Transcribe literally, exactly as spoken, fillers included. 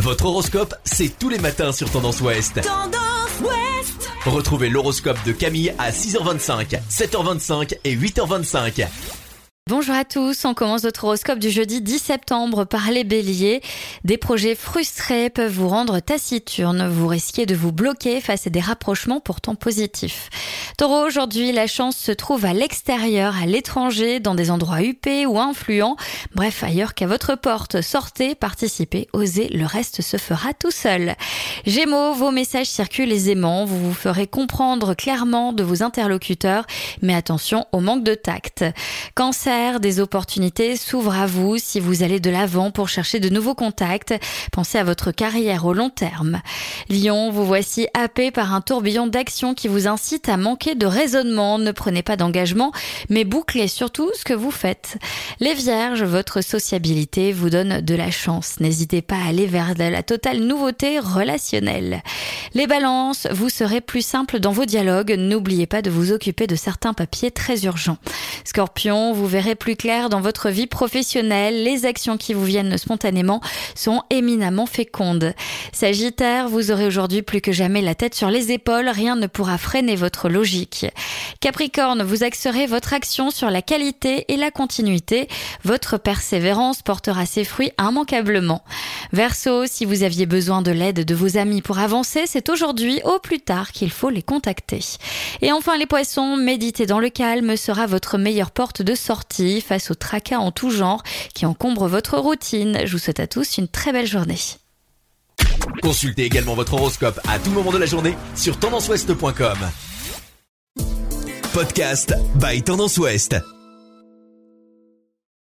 Votre horoscope, c'est tous les matins sur Tendance Ouest. Tendance Ouest. Retrouvez l'horoscope de Camille à six heures vingt-cinq, sept heures vingt-cinq et huit heures vingt-cinq. Bonjour à tous, on commence notre horoscope du jeudi dix septembre par les béliers. Des projets frustrés peuvent vous rendre taciturne, vous risquez de vous bloquer face à des rapprochements pourtant positifs. Taureau, aujourd'hui, la chance se trouve à l'extérieur, à l'étranger, dans des endroits huppés ou influents, bref, ailleurs qu'à votre porte. Sortez, participez, osez, le reste se fera tout seul. Gémeaux, vos messages circulent aisément, vous vous ferez comprendre clairement de vos interlocuteurs, mais attention au manque de tact. Cancer, des opportunités s'ouvrent à vous si vous allez de l'avant pour chercher de nouveaux contacts. Pensez à votre carrière au long terme. Lion, vous voici happé par un tourbillon d'action qui vous incite à manquer de raisonnement. Ne prenez pas d'engagement, mais bouclez surtout ce que vous faites. Les Vierges, votre sociabilité vous donne de la chance. N'hésitez pas à aller vers la totale nouveauté relationnelle. Les Balances, vous serez plus simple dans vos dialogues. N'oubliez pas de vous occuper de certains papiers très urgents. Scorpion, vous verrez plus clair dans votre vie professionnelle. Les actions qui vous viennent spontanément sont éminemment fécondes. Sagittaire, vous aurez aujourd'hui plus que jamais la tête sur les épaules. Rien ne pourra freiner votre logique. Capricorne, vous axerez votre action sur la qualité et la continuité. Votre persévérance portera ses fruits immanquablement. Verseau, si vous aviez besoin de l'aide de vos amis pour avancer, c'est aujourd'hui au plus tard qu'il faut les contacter. Et enfin les Poissons, méditer dans le calme sera votre meilleure porte de sortie face au tracas en tout genre qui encombrent votre routine. Je vous souhaite à tous une très belle journée. Consultez également votre horoscope à tout moment de la journée sur tendance ouest point com. Podcast by Tendance Ouest.